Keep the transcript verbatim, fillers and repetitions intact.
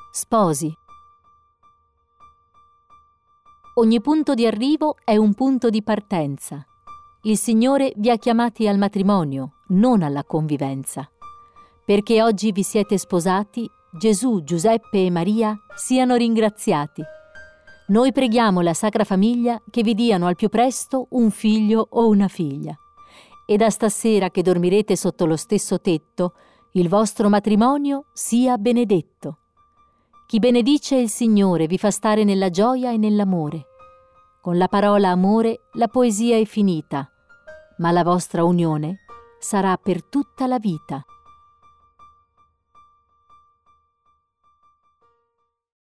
Sposi. Ogni punto di arrivo è un punto di partenza. Il Signore vi ha chiamati al matrimonio, non alla convivenza. Perché oggi vi siete sposati, Gesù, Giuseppe e Maria siano ringraziati. Noi preghiamo la Sacra Famiglia che vi diano al più presto un figlio o una figlia. E da stasera che dormirete sotto lo stesso tetto, il vostro matrimonio sia benedetto. Chi benedice il Signore vi fa stare nella gioia e nell'amore. Con la parola amore la poesia è finita, ma la vostra unione sarà per tutta la vita.